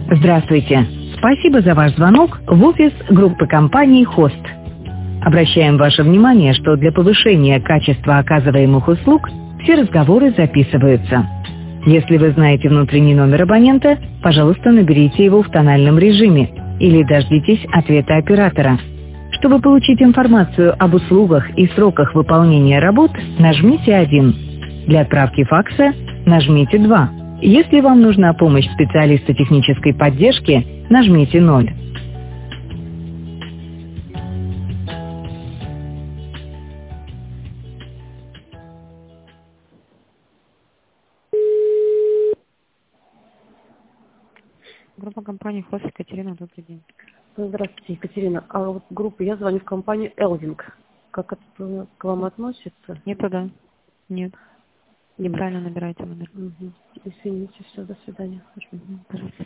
Здравствуйте. Спасибо за ваш звонок в офис группы компаний «Хост». Обращаем ваше внимание, что для повышения качества оказываемых услуг все разговоры записываются. Если вы знаете внутренний номер абонента, пожалуйста, наберите его в тональном режиме или дождитесь ответа оператора. Чтобы получить информацию об услугах и сроках выполнения работ, нажмите 1. Для отправки факса нажмите 2. Если вам нужна помощь специалиста технической поддержки, нажмите 0. Группа компании «Хост», Екатерина, добрый день. Здравствуйте, Екатерина. А вот группа, я звоню в компанию «Элвинг». Как это к вам относится? Не туда. Нет. Неправильно набираете номер. Извините, все, до свидания. Пожалуйста.